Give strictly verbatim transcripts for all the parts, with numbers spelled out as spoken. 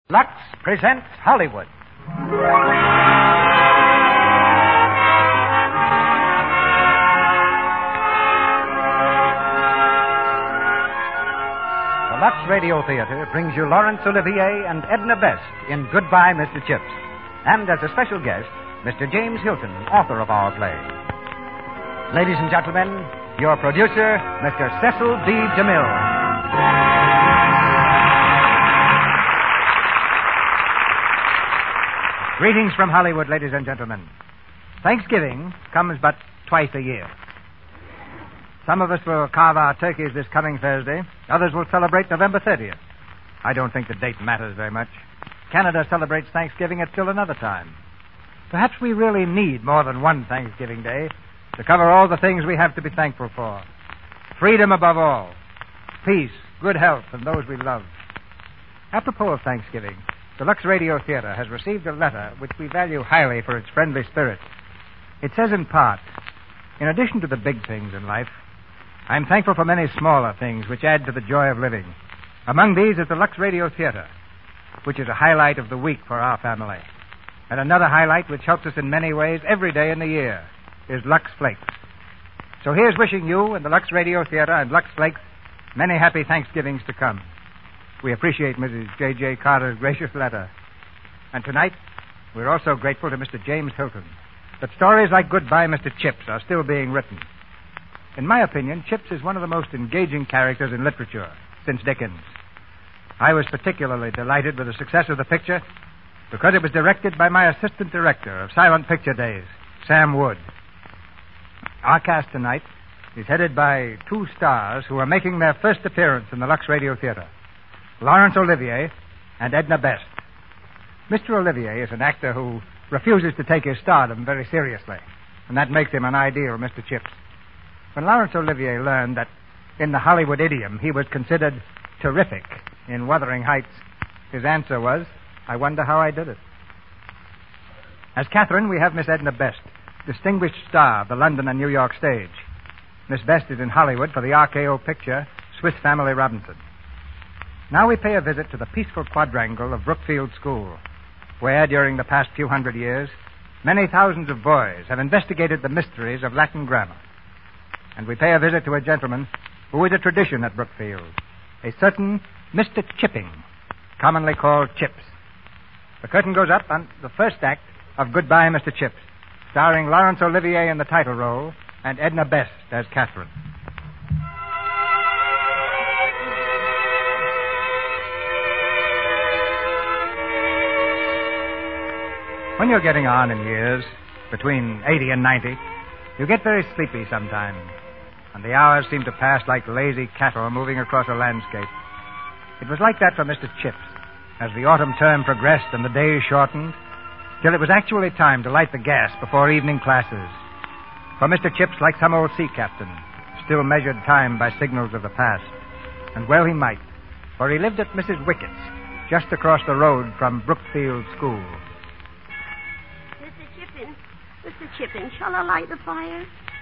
Lux presents Hollywood. The Lux Radio Theater brings you Laurence Olivier and Edna Best in Goodbye, Mister Chips. And as a special guest, Mister James Hilton, author of our play. Ladies and gentlemen, your producer, Mister Cecil B. DeMille. Greetings from Hollywood, ladies and gentlemen. Thanksgiving comes but twice a year. Some of us will carve our turkeys this coming Thursday. Others will celebrate November thirtieth. I don't think the date matters very much. Canada celebrates Thanksgiving at still another time. Perhaps we really need more than one Thanksgiving Day to cover all the things we have to be thankful for. Freedom above all. Peace, good health, and those we love. Apropos of Thanksgiving, the Lux Radio Theater has received a letter which we value highly for its friendly spirit. It says in part, in addition to the big things in life, I'm thankful for many smaller things which add to the joy of living. Among these is the Lux Radio Theater, which is a highlight of the week for our family. And another highlight which helps us in many ways every day in the year is Lux Flakes. So here's wishing you and the Lux Radio Theater and Lux Flakes many happy Thanksgivings to come. We appreciate Missus J J. Carter's gracious letter. And tonight, we're also grateful to Mister James Hilton that stories like Goodbye, Mister Chips are still being written. In my opinion, Chips is one of the most engaging characters in literature since Dickens. I was particularly delighted with the success of the picture because it was directed by my assistant director of Silent Picture Days, Sam Wood. Our cast tonight is headed by two stars who are making their first appearance in the Lux Radio Theater, Laurence Olivier and Edna Best. Mister Olivier is an actor who refuses to take his stardom very seriously, and that makes him an ideal Mister Chips. When Laurence Olivier learned that in the Hollywood idiom he was considered terrific in Wuthering Heights, his answer was, I wonder how I did it. As Catherine, we have Miss Edna Best, distinguished star of the London and New York stage. Miss Best is in Hollywood for the R K O picture Swiss Family Robinson. Now we pay a visit to the peaceful quadrangle of Brookfield School, where, during the past few hundred years, many thousands of boys have investigated the mysteries of Latin grammar. And we pay a visit to a gentleman who is a tradition at Brookfield, a certain Mister Chipping, commonly called Chips. The curtain goes up on the first act of Goodbye, Mister Chips, starring Laurence Olivier in the title role and Edna Best as Catherine. When you're getting on in years, between eighty and ninety, you get very sleepy sometimes, and the hours seem to pass like lazy cattle moving across a landscape. It was like that for Mister Chips, as the autumn term progressed and the days shortened, till it was actually time to light the gas before evening classes. For Mister Chips, like some old sea captain, still measured time by signals of the past. And well he might, for he lived at Missus Wickett's, just across the road from Brookfield School. Mister Chippin, shall I light the fire?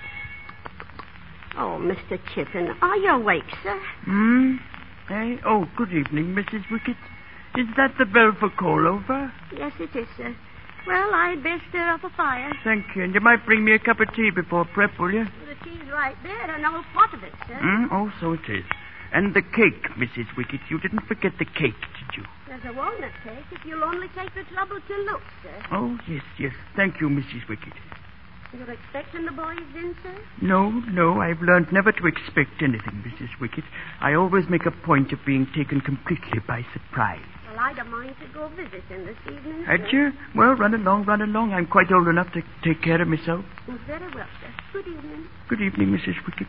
Oh, Mister Chippin, are you awake, sir? Hmm? Hey? Oh, good evening, Missus Wickett. Is that the bell for call over? Yes, it is, sir. Well, I'd best stir up a fire. Thank you. And you might bring me a cup of tea before prep, will you? Well, the tea's right there, and no pot of it, sir. Hmm? Oh, so it is. And the cake, Missus Wickett. You didn't forget the cake, did you? There's a walnut cake if you'll only take the trouble to look, sir. Oh, yes, yes. Thank you, Missus Wickett. You're expecting the boys in, sir? No, no. I've learned never to expect anything, Missus Wickett. I always make a point of being taken completely by surprise. Well, I'd a mind to go visiting this evening, sir. Had you? Well, run along, run along. I'm quite old enough to take care of myself. Oh, very well, sir. Good evening. Good evening, Missus Wickett.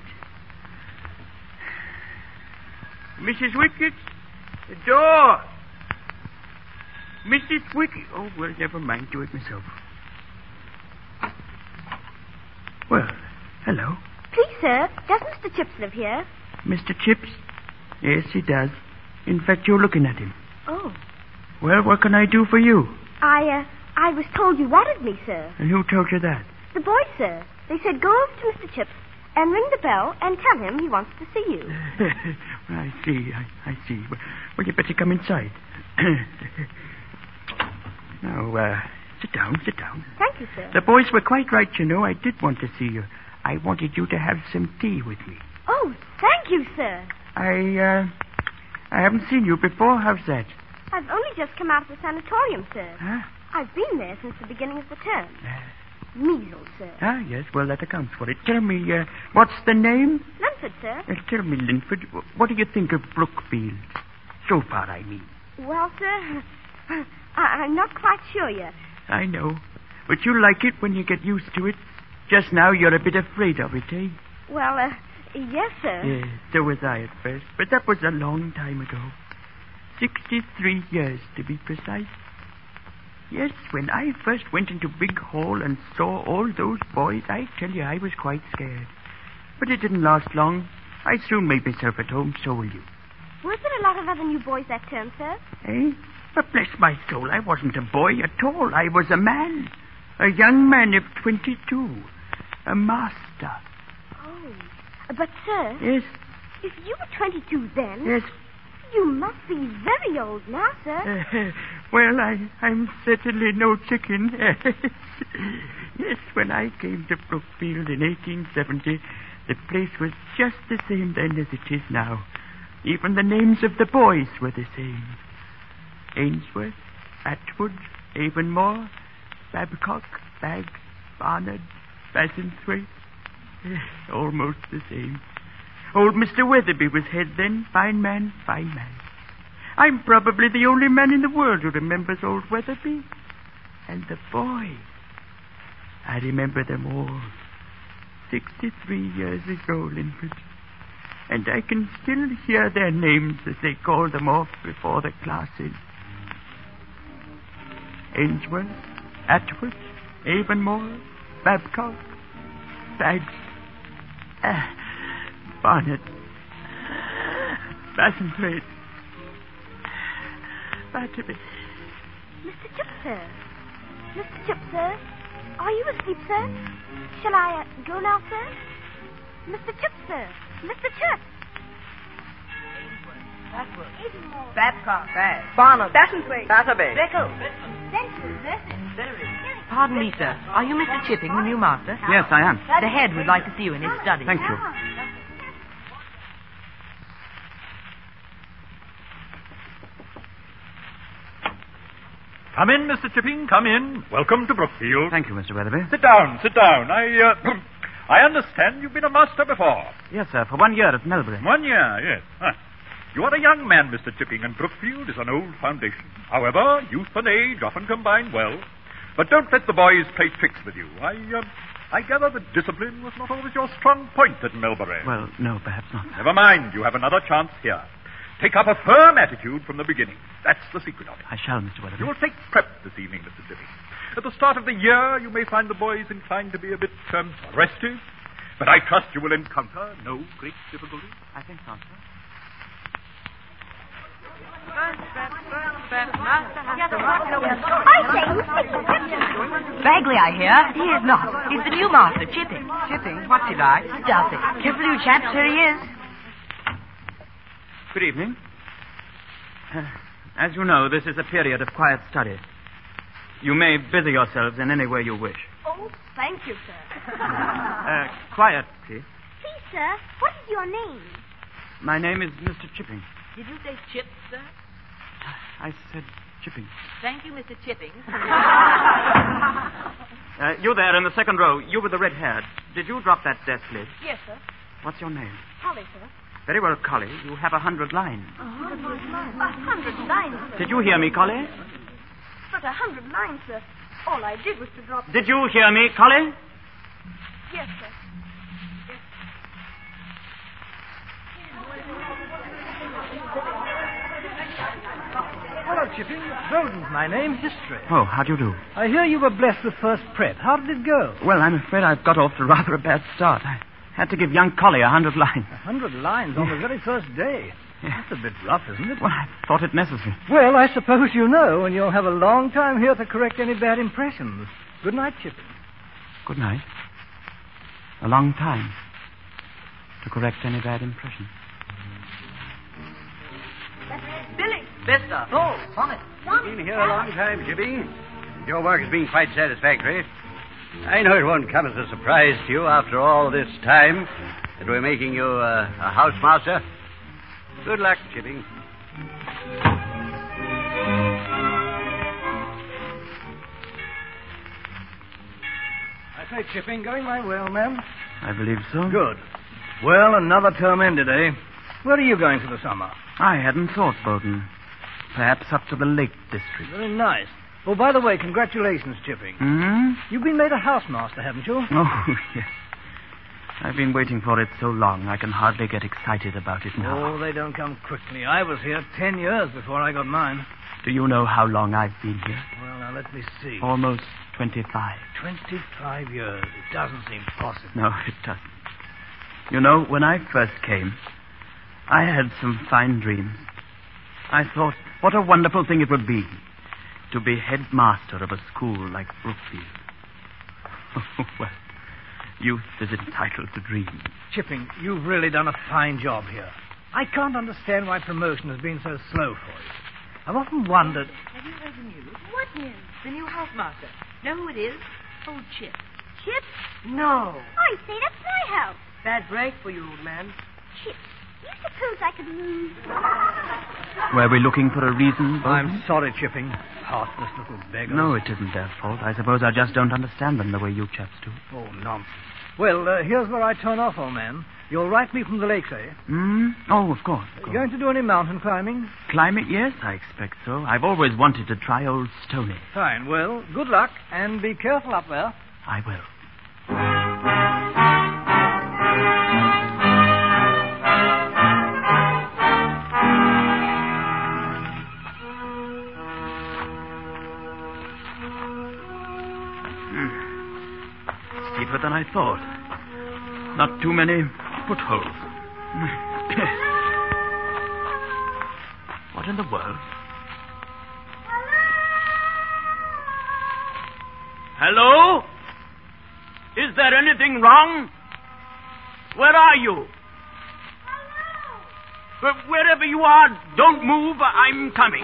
Missus Wickett, the door. Missus Wickett. Oh, well, never mind. Do it myself. Well, hello. Please, sir, does Mister Chips live here? Mister Chips? Yes, he does. In fact, you're looking at him. Oh. Well, what can I do for you? I, uh, I was told you wanted me, sir. And who told you that? The boys, sir. They said go over to Mister Chips and ring the bell and tell him he wants to see you. I see, I, I see. Well, you better come inside. now, uh, sit down, sit down. Thank you, sir. The boys were quite right, you know. I did want to see you. I wanted you to have some tea with me. Oh, thank you, sir. I, uh, I haven't seen you before. How's that? I've only just come out of the sanatorium, sir. Huh? I've been there since the beginning of the term. Measles, sir. Ah, yes, well, that accounts for it. Tell me, uh, what's the name? Linford, sir. Uh, tell me, Linford, wh- what do you think of Brookfield? So far, I mean. Well, sir, I- I'm not quite sure yet. I know. But you like it when you get used to it. Just now, you're a bit afraid of it, eh? Well, uh, yes, sir. Yes, so was I at first. But that was a long time ago. Sixty-three years, to be precise. Yes, when I first went into Big Hall and saw all those boys, I tell you, I was quite scared. But it didn't last long. I soon made myself at home, so will you. Were there a lot of other new boys that term, sir? Eh? But bless my soul, I wasn't a boy at all. I was a man. A young man of twenty-two. A master. Oh. But, sir, Yes, if you were twenty-two then, yes. you must be very old now, sir. Uh, well, I, I'm certainly no chicken. Yes, when I came to Brookfield in eighteen seventy, the place was just the same then as it is now. Even the names of the boys were the same. Ainsworth, Atwood, Avonmore, Babcock, Baggs, Barnard, Bassenthwaite. Almost the same. Old Mister Weatherby was head then. Fine man, fine man. I'm probably the only man in the world who remembers old Weatherby. And the boys. I remember them all. Sixty-three years ago, Linford. And I can still hear their names as they called them off before the classes. Ainsworth, Atwood, Avonmore, Babcock, Baggs, uh, Barnett, Bassenthwaite, Batterby. Mister Chip, sir. Mister Chip, sir. Are you asleep, sir? Shall I uh, go now, sir? Mister Chip, sir. Mister Chip. Atwood. Avonmore. Babcock. Baggs. Barnard. Bassenthwaite. Batterby. Bickle. Pardon me, sir. Are you Mister Chipping, the new master? Yes, I am. The head would like to see you in his study. Thank you. Come in, Mister Chipping, come in. Welcome to Brookfield. Thank you, Mister Weatherby. Sit down, sit down. I, uh, I understand you've been a master before. Yes, sir, for one year at Melbury. One year, yes. Huh. You are a young man, Mister Chipping, and Brookfield is an old foundation. However, youth and age often combine well. But don't let the boys play tricks with you. I, uh, I gather that discipline was not always your strong point at Melbury. Well, no, perhaps not. Never mind. You have another chance here. Take up a firm attitude from the beginning. That's the secret of it. I shall, Mister Weatherby. You will take prep this evening, Mister Chipping. At the start of the year, you may find the boys inclined to be a bit um, restive, but I trust you will encounter no great difficulty. I think not, sir. I say, Mister Chip. Bagley, I hear. He is not. He's the new master, Chipping. Chipping. What's he like? Stuffy. Careful, you chaps. Here he is. Good evening. Uh, as you know, this is a period of quiet study. You may busy yourselves in any way you wish. Oh, thank you, sir. Uh, quiet, please. Please, sir, what is your name? My name is Mister Chipping. Did you say Chip, sir? I said Chipping. Thank you, Mister Chipping. Uh, you there in the second row, you with the red hair. Did you drop that desk lid? Yes, sir. What's your name? Holly, sir. Very well, Collie. You have a hundred lines. A hundred lines. A hundred lines, sir. Did you hear me, Collie? But a hundred lines, sir. All I did was to drop... Did you hear me, Collie? Yes, sir. Hello, Chipping. Bowden's my name. History. Oh, how do you do? I hear you were blessed with first prep. How did it go? Well, I'm afraid I've got off to rather a bad start. I had to give young Collie a hundred lines. A hundred lines on the very first day. That's a bit rough, isn't it? Well, I thought it necessary. Well, I suppose you know, and you'll have a long time here to correct any bad impressions. Good night, Chipping. Good night. A long time to correct any bad impression. Billy! Vista. Oh, Sonnet. You've been here a long time, Chippy. Your work has been quite satisfactory. I know it won't come as a surprise to you after all this time that we're making you uh, a housemaster. Good luck, Chippy. I say, Chipping, going my way, old man? I believe so. Good. Well, another term ended, eh? Where are you going for the summer? I hadn't thought, Bowden. Perhaps up to the Lake District. Very nice. Oh, by the way, congratulations, Chipping. Hmm? You've been made a housemaster, haven't you? Oh, yes. I've been waiting for it so long, I can hardly get excited about it now. Oh, they don't come quickly. I was here ten years before I got mine. Do you know how long I've been here? Well, now, let me see. Almost twenty-five. Twenty-five years. It doesn't seem possible. No, it doesn't. You know, when I first came, I had some fine dreams. I thought, what a wonderful thing it would be to be headmaster of a school like Brookfield. Well, youth is entitled to dream. Chipping, you've really done a fine job here. I can't understand why promotion has been so slow for you. I've often wondered... Have you heard the news? What news? The new housemaster. Know who it is? Old Chip. Chip? No. I say, that's my house. Bad break for you, old man. Chip, do you suppose I could move? Were we looking for a reason, Bowden? I'm sorry, Chipping. Heartless little beggar. No, it isn't their fault. I suppose I just don't understand them the way you chaps do. Oh, nonsense. Well, uh, here's where I turn off, old man. You'll write me from the lakes, eh? Hmm? Oh, of course. Of Are course. you going to do any mountain climbing? Climbing? Yes, I expect so. I've always wanted to try old Stony. Fine. Well, good luck, and be careful up there. I will. Steeper than I thought. Not too many footholds. What in the world? Hello? Is there anything wrong? Where are you? Hello? Wherever you are, don't move. I'm coming.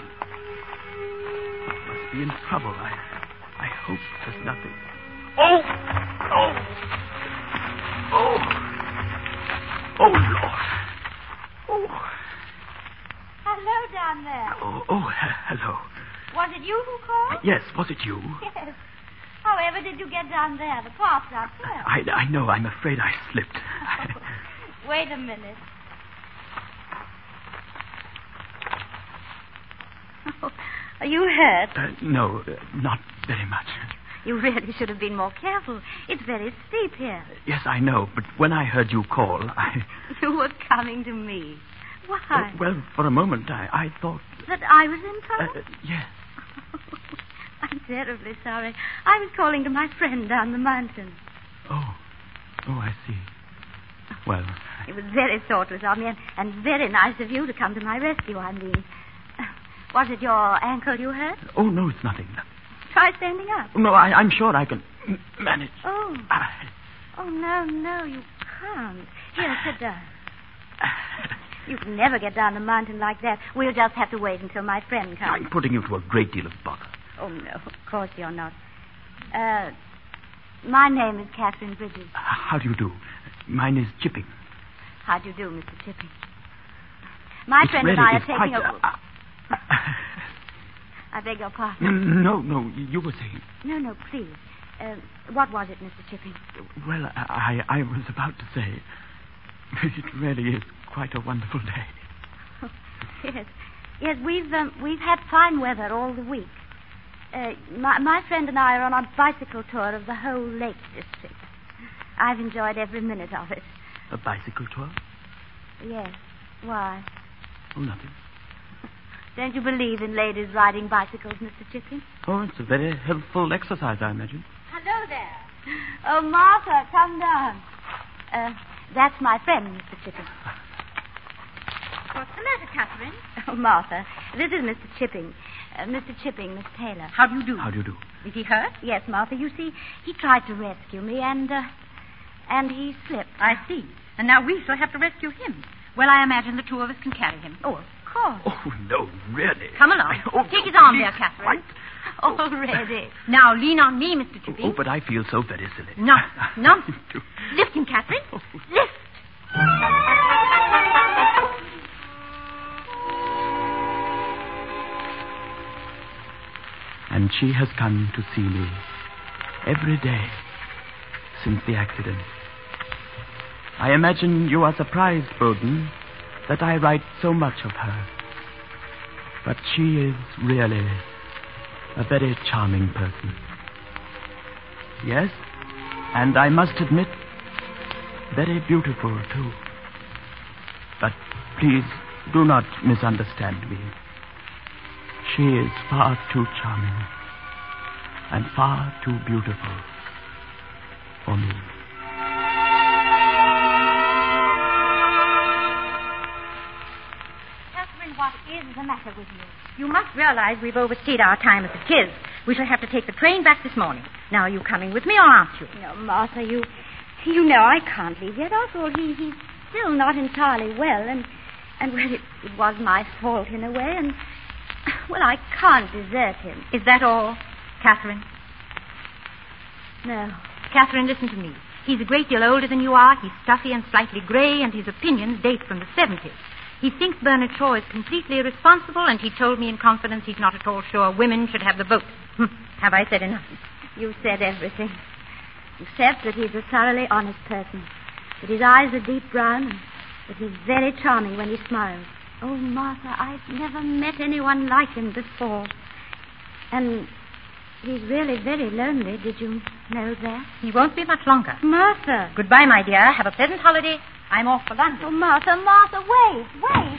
I must be in trouble. I, I hope there's nothing. Oh! Oh! Oh! Oh, Lord. Oh. Hello down there. Oh, oh, he- hello. Was it you who called? Yes, was it you? Yes. However did you get down there? The path's not clear. I, I know. I'm afraid I slipped. Wait a minute. Are you hurt? Uh, no, uh, not very much. You really should have been more careful. It's very steep here. Yes, I know, but when I heard you call, I... You were coming to me. Why? Uh, well, for a moment, I, I thought... That I was in Uh, trouble? yes. I'm terribly sorry. I was calling to my friend down the mountain. Oh. Oh, I see. Well... It was very thoughtless of me and, and very nice of you to come to my rescue, I mean. Was it your ankle you hurt? Oh, no, it's nothing. Try standing up. No, I, I'm sure I can m- manage. Oh. I... Oh, no, no, you can't. Here, sit down. You can never get down the mountain like that. We'll just have to wait until my friend comes. I'm putting you to a great deal of bother. Oh, no, of course you're not. Uh, my name is Catherine Bridges. How do you do? Mine is Chipping. How do you do, Mister Chipping? My It friend really and I are is taking quite, a... uh, I beg your pardon. No, no, you were saying... No, no, please. Uh, what was it, Mister Chipping? Well, I, I I was about to say... It really is quite a wonderful day. Oh, yes. Yes, we've, um, we've had fine weather all the week. Uh, my, my friend and I are on a bicycle tour of the whole Lake District. I've enjoyed every minute of it. A bicycle tour? Yes. Why? Oh, nothing. Don't you believe in ladies riding bicycles, Mister Chipping? Oh, it's a very helpful exercise, I imagine. Hello there. Oh, Martha, come down. Uh, that's my friend, Mister Chipping. What's the matter, Catherine? Oh, Martha, this is Mister Chipping. Uh, Mister Chipping, Miss Taylor. How do you do? How do you do? Is he hurt? Yes, Martha, you see, he tried to rescue me, and, uh, and he slipped. I see. And now we shall have to rescue him. Well, I imagine the two of us can carry him. Oh, of course. Oh, no, really. Come along. Oh, Take his no, arm please, there, Catherine. quite. Already. Now, lean on me, Mister Chippy. Oh, but I feel so very silly. No, nonsense. Lift him, Catherine. Lift. And she has come to see me every day since the accident. I imagine you are surprised, Bowden, that I write so much of her. But she is really a very charming person. Yes, and I must admit, very beautiful, too. But please do not misunderstand me. She is far too charming and far too beautiful for me. Catherine, what is the matter with you? You must realize we've overstayed our time at the Kiz. We shall have to take the train back this morning. Now, are you coming with me or aren't you? No, Martha, you you know I can't leave yet. After all, he, he's still not entirely well, and, and well, it, it was my fault in a way, and, well, I can't desert him. Is that all, Catherine? No. Catherine, listen to me. He's a great deal older than you are. He's stuffy and slightly grey, and his opinions date from the seventies. He thinks Bernard Shaw is completely irresponsible, and he told me in confidence he's not at all sure women should have the vote. Have I said enough? You've said everything. Except that he's a thoroughly honest person. That his eyes are deep brown, and that he's very charming when he smiles. Oh, Martha, I've never met anyone like him before. And he's really very lonely. Did you know that? He won't be much longer. Martha. Goodbye, my dear. Have a pleasant holiday. I'm off for London. Oh, Martha, Martha, wait, wait.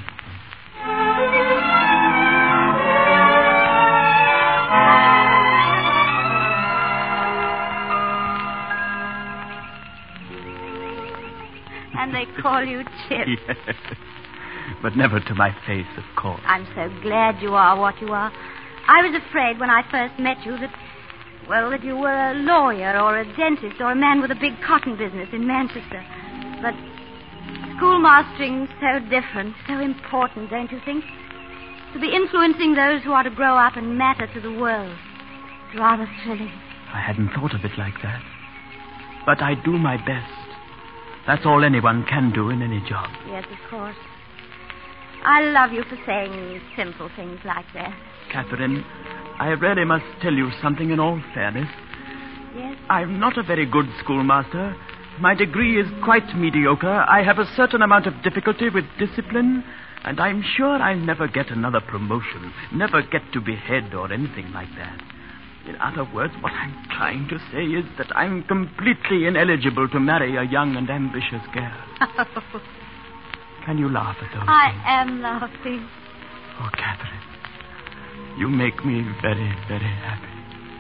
And they call you Chip. Yes. But never to my face, of course. I'm so glad you are what you are. I was afraid when I first met you that, well, that you were a lawyer or a dentist or a man with a big cotton business in Manchester. But schoolmastering's so different, so important, don't you think? To be influencing those who are to grow up and matter to the world. It's rather thrilling. I hadn't thought of it like that. But I do my best. That's all anyone can do in any job. Yes, of course. I love you for saying simple things like that. Catherine, I really must tell you something in all fairness. Yes? I'm not a very good schoolmaster. My degree is quite mediocre. I have a certain amount of difficulty with discipline, and I'm sure I'll never get another promotion, never get to be head or anything like that. In other words, what I'm trying to say is that I'm completely ineligible to marry a young and ambitious girl. Can you laugh at those I things? am laughing. Oh, Catherine, you make me very, very happy.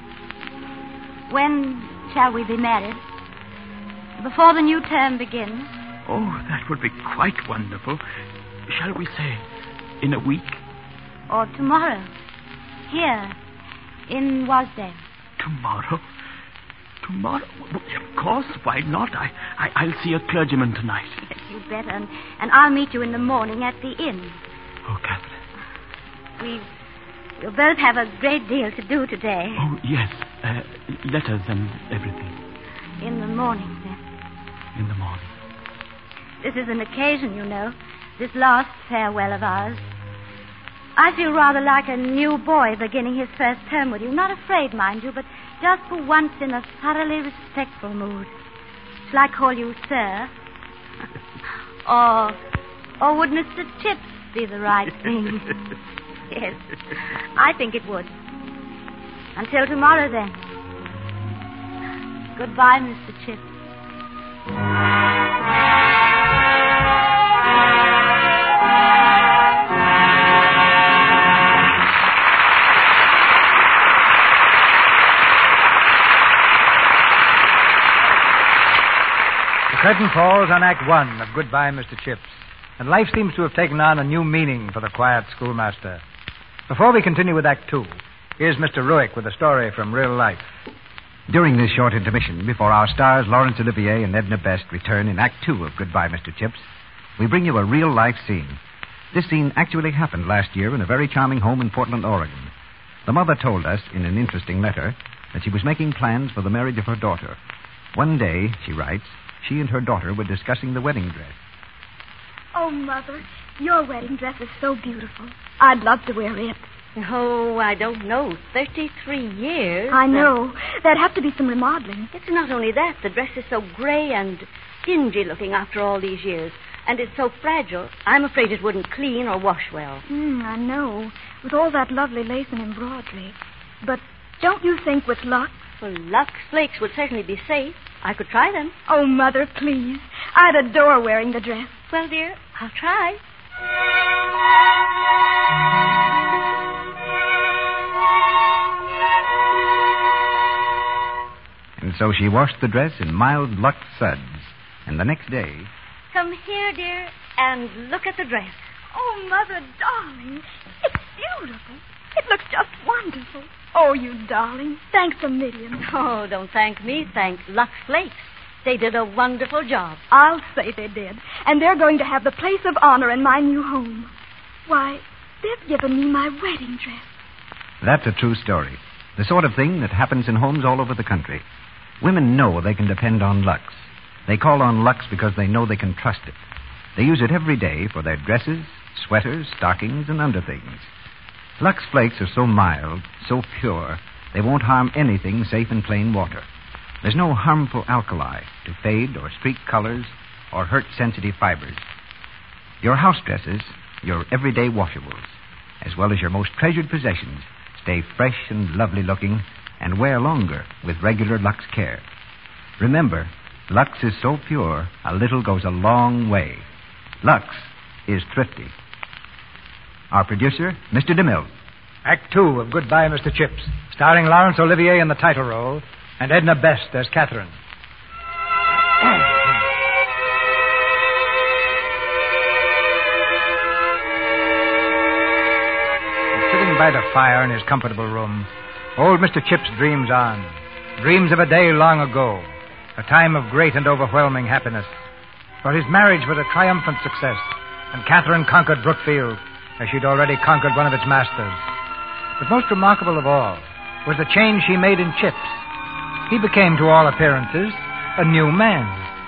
When shall we be married? Before the new term begins? Oh, that would be quite wonderful. Shall we say in a week? Or tomorrow? Here, in Wasdale. Tomorrow? Tomorrow? Of course, why not? I, I, I'll see a clergyman tonight. Yes, you'd better. And, and I'll meet you in the morning at the inn. Oh, Catherine. We, we'll both have a great deal to do today. Oh, yes. Uh, letters and everything. In the morning, then. In the morning. This is an occasion, you know. This last farewell of ours. I feel rather like a new boy beginning his first term with you. Not afraid, mind you, but just for once in a thoroughly respectful mood. Shall I call you sir? or, or would Mister Chips be the right thing? Yes, I think it would. Until tomorrow, then. Goodbye, Mister Chips. The curtain falls on Act One of Goodbye, Mister Chips, and life seems to have taken on a new meaning for the quiet schoolmaster. Before we continue with Act Two, here's Mister Ruick with a story from real life. During this short intermission, before our stars Laurence Olivier and Edna Best return in Act Two of Goodbye, Mister Chips, we bring you a real-life scene. This scene actually happened last year in a very charming home in Portland, Oregon. The mother told us in an interesting letter that she was making plans for the marriage of her daughter. One day, she writes, she and her daughter were discussing the wedding dress. Oh, Mother, your wedding dress is so beautiful. I'd love to wear it. Oh, I don't know. Thirty-three years. I know. There'd have to be some remodeling. It's not only that. The dress is so gray and dingy looking after all these years. And it's so fragile, I'm afraid it wouldn't clean or wash well. Mm, I know. With all that lovely lace and embroidery. But don't you think with luck? Well, Lux Flakes would certainly be safe. I could try them. Oh, Mother, please. I'd adore wearing the dress. Well, dear, I'll try. And so she washed the dress in mild Lux suds. And the next day... Come here, dear, and look at the dress. Oh, Mother, darling, it's beautiful. It looks just wonderful. Oh, you darling. Thanks a million. Oh, don't thank me. Thank Lux Flakes. They did a wonderful job. I'll say they did. And they're going to have the place of honor in my new home. Why, they've given me my wedding dress. That's a true story. The sort of thing that happens in homes all over the country. Women know they can depend on Lux. They call on Lux because they know they can trust it. They use it every day for their dresses, sweaters, stockings, and underthings. Lux Flakes are so mild, so pure, they won't harm anything safe in plain water. There's no harmful alkali to fade or streak colors or hurt sensitive fibers. Your house dresses, your everyday washables, as well as your most treasured possessions, stay fresh and lovely looking and wear longer with regular Lux care. Remember, Lux is so pure, a little goes a long way. Lux is thrifty. Our producer, Mister DeMille. Act two of Goodbye, Mister Chips, starring Laurence Olivier in the title role and Edna Best as Catherine. Sitting by the fire in his comfortable room, old Mister Chips dreams on. Dreams of a day long ago, a time of great and overwhelming happiness. For his marriage was a triumphant success, and Catherine conquered Brookfield, as she'd already conquered one of its masters. But most remarkable of all was the change she made in Chips. He became, to all appearances, a new man.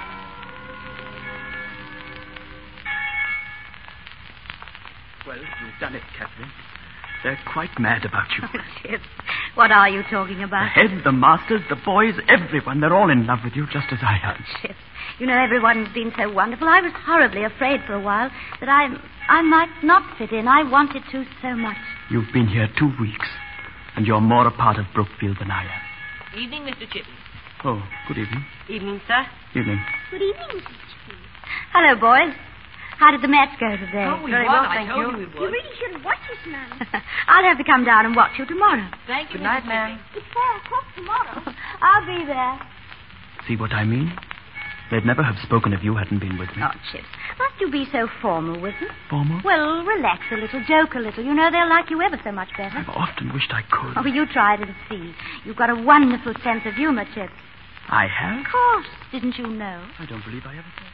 Well, you've done it, Catherine. They're quite mad about you. Oh, Chips, what are you talking The about? head, the masters, the boys, everyone. They're all in love with you, just as I am. Chips, you know, everyone's been so wonderful. I was horribly afraid for a while that I, I might not fit in. I wanted to so much. You've been here two weeks, and you're more a part of Brookfield than I am. Evening, Mister Chippy. Oh, good evening. Evening, sir. Evening. Good evening, Missus Chippy. Hello, boys. How did the match go today? Oh, we Very won. well, I thank told you. you we You would. really should watch this, ma'am. I'll have to come down and watch you tomorrow. Thank you, Good night, Mister ma'am. It's four o'clock tomorrow. I'll be there. See what I mean? They'd never have spoken if you hadn't been with me. Oh, Chips, must you be so formal with them? Formal? Well, relax a little, joke a little. You know they'll like you ever so much better. I've often wished I could. Oh, you tried and see. You've got a wonderful sense of humor, Chips. I have? Of course. Didn't you know? I don't believe I ever thought.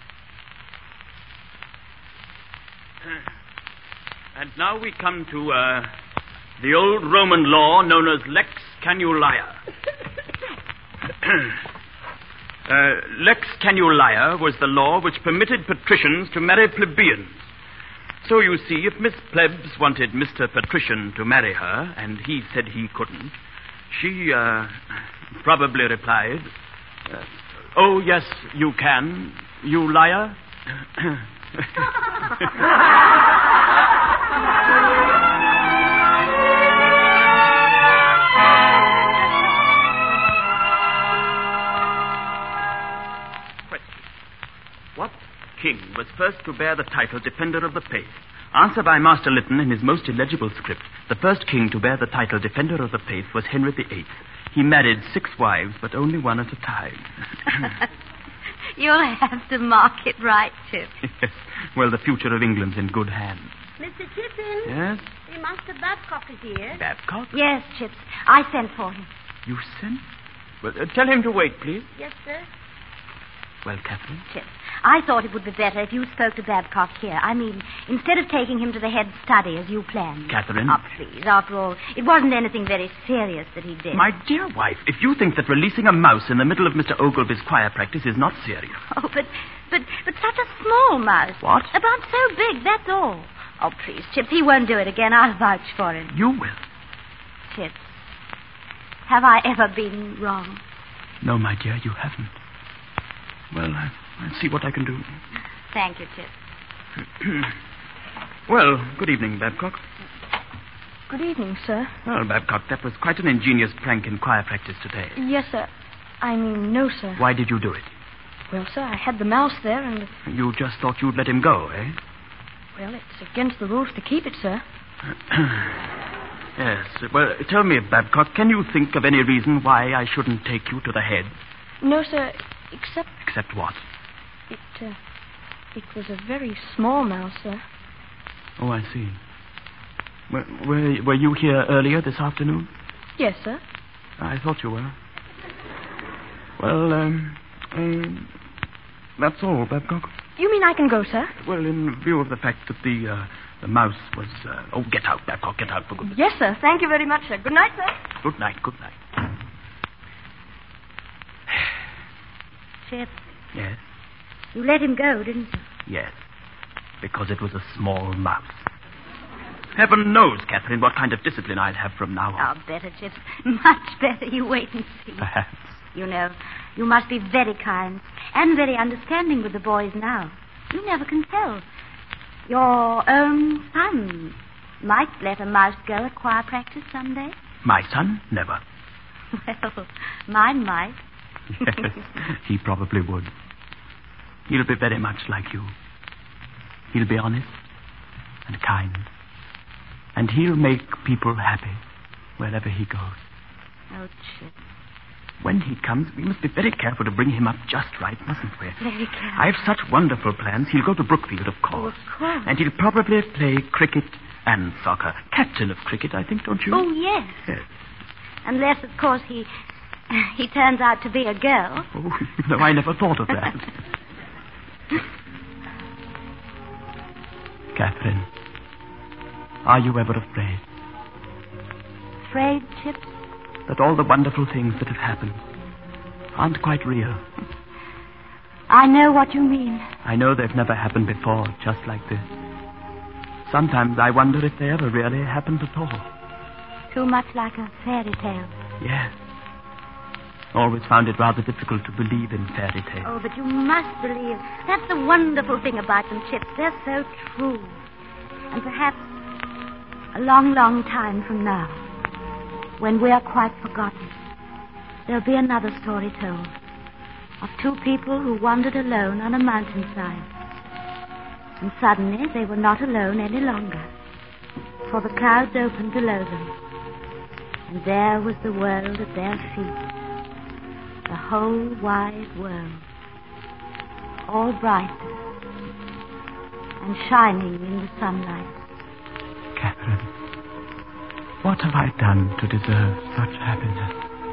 And now we come to, uh, the old Roman law known as Lex Canulaia. uh, Lex Canulaia was the law which permitted patricians to marry plebeians. So you see, if Miss Plebs wanted Mister Patrician to marry her, and he said he couldn't, she, uh, probably replied, uh, oh, yes, you can, you liar. What king was first to bear the title Defender of the Faith? Answer by Master Lytton in his most illegible script. The first king to bear the title Defender of the Faith was Henry the Eighth. He married six wives, but only one at a time. You'll have to mark it right, Chip. Yes. Well, the future of England's in good hands. Mister Chippin. Yes? The Master Babcock is here. Babcock? Yes, Chips. I sent for him. You sent? Well, uh, tell him to wait, please. Yes, sir. Well, Catherine? Chips, I thought it would be better if you spoke to Babcock here. I mean, instead of taking him to the head study as you planned. Catherine? Oh, please. After all, it wasn't anything very serious that he did. My dear wife, if you think that releasing a mouse in the middle of Mister Ogilvy's choir practice is not serious... Oh, but, but, but such a small mouse. What? About so big, that's all. Oh, please, Chips, he won't do it again. I'll vouch for him. You will. Chips, have I ever been wrong? No, my dear, you haven't. Well, I, I'll see what I can do. Thank you, Chips. Well, good evening, Babcock. Good evening, sir. Well, Babcock, that was quite an ingenious prank in choir practice today. Yes, sir. I mean, no, sir. Why did you do it? Well, sir, I had the mouse there, and... You just thought you'd let him go, eh? Well, it's against the rules to keep it, sir. Yes. Well, tell me, Babcock, can you think of any reason why I shouldn't take you to the head? No, sir, except... Except what? It, uh... It was a very small mouse, sir. Oh, I see. Were, were, were you here earlier this afternoon? Yes, sir. I thought you were. Well, um... um that's all, Babcock. You mean I can go, sir? Well, in view of the fact that the, uh, the mouse was... Uh... Oh, get out, Babcock, get out for goodness. Yes, sir. Thank you very much, sir. Good night, sir. Good night, good night. Chip. Yes? You let him go, didn't you? Yes. Because it was a small mouse. Heaven knows, Catherine, what kind of discipline I'll have from now on. Oh, better, Chips. Much better. You wait and see. Perhaps. You know, you must be very kind and very understanding with the boys now. You never can tell. Your own son might let a mouse go at choir practice someday. My son? Never. Well, mine might. Yes, he probably would. He'll be very much like you. He'll be honest and kind. And he'll make people happy wherever he goes. Oh, Chip. When he comes, we must be very careful to bring him up just right, mustn't we? Very careful. I have such wonderful plans. He'll go to Brookfield, of course. Oh, of course. And he'll probably play cricket and soccer. Captain of cricket, I think, don't you? Oh, yes. Yes. Unless, of course, he he turns out to be a girl. Oh, no, I never thought of that. Catherine, are you ever afraid? Afraid, Chip? That all the wonderful things that have happened aren't quite real. I know what you mean. I know they've never happened before, just like this. Sometimes I wonder if they ever really happened at all. Too much like a fairy tale. Yes. Always found it rather difficult to believe in fairy tales. Oh, but you must believe. That's the wonderful thing about them, Chip. They're so true. And perhaps a long, long time from now, when we're quite forgotten, there'll be another story told of two people who wandered alone on a mountainside. And suddenly they were not alone any longer, for the clouds opened below them. And there was the world at their feet. The whole wide world, all bright and shining in the sunlight. Catherine, what have I done to deserve such happiness?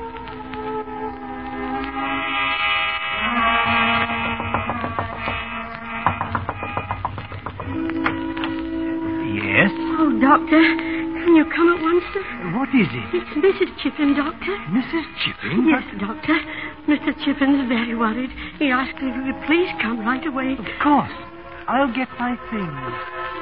Yes? Oh, Doctor, can you come at once, sir? What is it? It's Missus Chippin, Doctor. Missus Chippin? Yes, Doctor. Mister Chippin's very worried. He asked if you would please come right away. Of course. I'll get my things.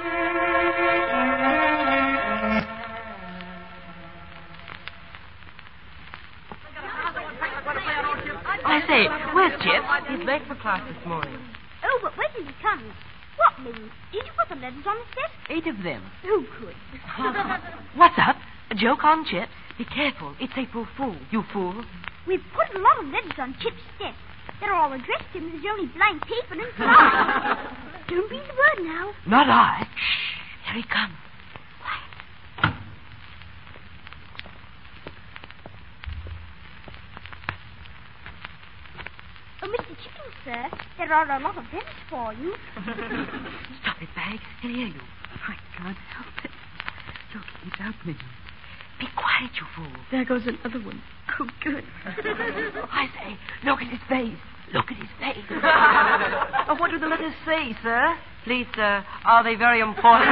I say, where's Chip? He's late for class this morning. Oh, but when did he come? What, Minnie? Did you put the letters on the set? Eight of them. Who could? What's up? A joke on Chip? Be careful. It's April Fool, you fool. We've put a lot of letters on Chip's desk. They're all addressed to him. There's only blank paper inside. Don't breathe a word now. Not I. Shh. Here he comes. Quiet. Oh, Mister Chippin, sir, there are a lot of letters for you. Stop it, Bag. He'll hear you. I can't help it. Look, he's opening. Be quiet, you fool. There goes another one. Oh, good. I say, look at his face. Look at his face. Oh, what do the letters say, sir? Please, sir, are they very important?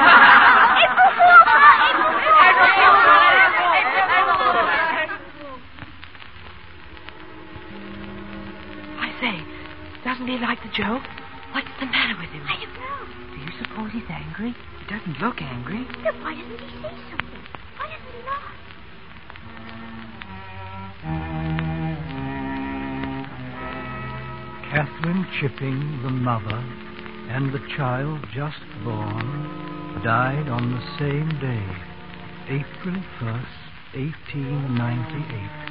I say, doesn't he like the joke? What's the matter with him? I don't know. Do you suppose he's angry? He doesn't look angry. Then why doesn't he say something? Why doesn't he laugh? Catherine Chipping, the mother, and the child just born, died on the same day, April first, eighteen ninety-eight.